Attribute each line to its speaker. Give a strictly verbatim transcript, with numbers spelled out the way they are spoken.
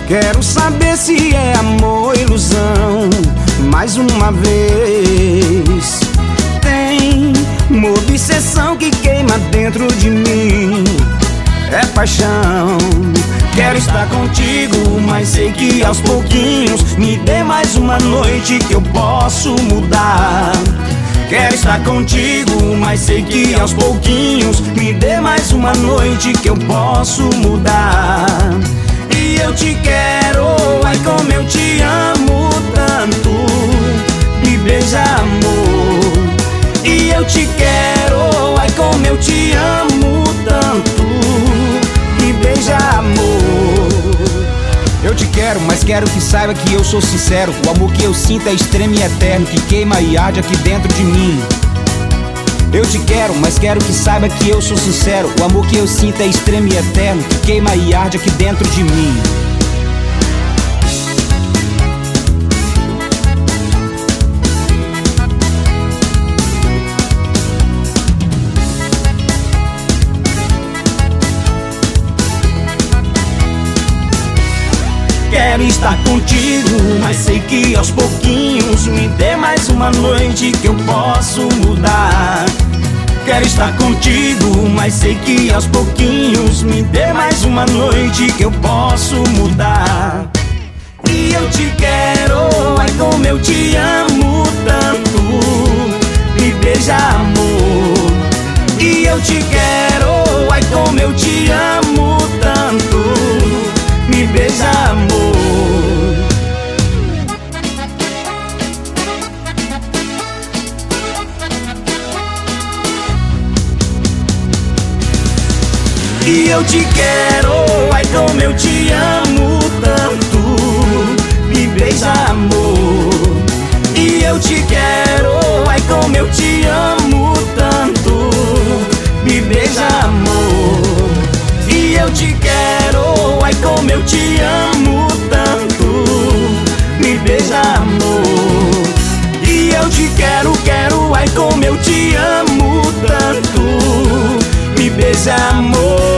Speaker 1: Quero saber se é amor ou ilusão. Mais uma vez, tem uma obsessão que queima dentro de mim. É paixão. Quero estar contigo, mas sei que aos pouquinhos me dê mais uma noite que eu posso mudar. Quero estar contigo, mas sei que aos pouquinhos me dê mais uma noite que eu posso mudar. E eu te quero, ai como eu te amo tanto. Me beija, amor. E eu te quero, ai como eu te amo tanto. Me beija, amor. Eu te quero, mas quero que saiba que eu sou sincero. O amor que eu sinto é extremo e eterno, que queima e arde aqui dentro de mim. Eu te quero, mas quero que saiba que eu sou sincero. O amor que eu sinto é extremo e eterno, que queima e arde aqui dentro de mim. Quero estar contigo, mas sei que aos pouquinhos me dê mais uma noite que eu posso mudar. Quero estar contigo, mas sei que aos pouquinhos me dê mais uma noite que eu posso mudar. E eu te quero, ai como eu te amo tanto. Me beija, amor. E eu te quero, ai como eu te amo tanto. Me beija, amor. E eu te quero, ai como eu te amo tanto. Me beija, amor. E eu te quero, ai como eu te amo tanto. Me beija, amor. E eu te quero, ai como eu te amo tanto. Me beija, amor. E eu te quero, quero, ai como eu te amo tanto. Me beija, amor.